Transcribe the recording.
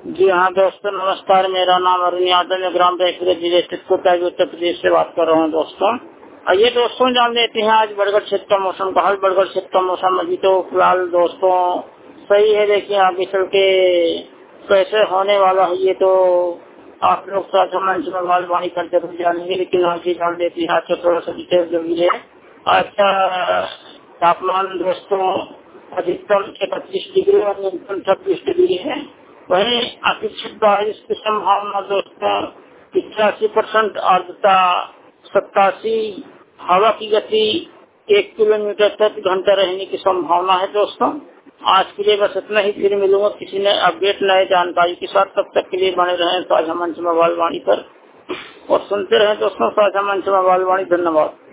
जी हाँ दोस्तों, नमस्कार। मेरा नाम अरुण यादव, मैं ग्राम जिले डिस्ट्रिक्ट कोटा उत्तर प्रदेश से बात कर रहा हूँ दोस्तों। आइए दोस्तों जान लेते हैं आज बरगद क्षेत्र का मौसम का हाल। बरगद क्षेत्र का मौसम अभी तो फिलहाल दोस्तों सही है। देखिए आगे चल के कैसे होने वाला है ये तो आप लोग साथ मंच में बातवानी करते हुए जानेंगे, लेकिन आज ये जान लेते हैं आज तो थोड़ा सा डिटेल जरूरी है। आज का तापमान दोस्तों अधिकतम 31 डिग्री और न्यूनतम 26 डिग्री है। वहीं अपेक्षित बारिश की संभावना दोस्तों 85% आर्द्रता, 87 हवा की गति 1 किलोमीटर प्रति घंटा रहने की संभावना है दोस्तों। आज के लिए बस इतना ही, फिर मिलूंगा किसी ने अपडेट नए जानकारी के साथ। तब तक के लिए बने रहें साझा मंच मोबाइल वाणी पर और सुनते रहें दोस्तों साझा मंच मोबाइल वाणी। धन्यवाद।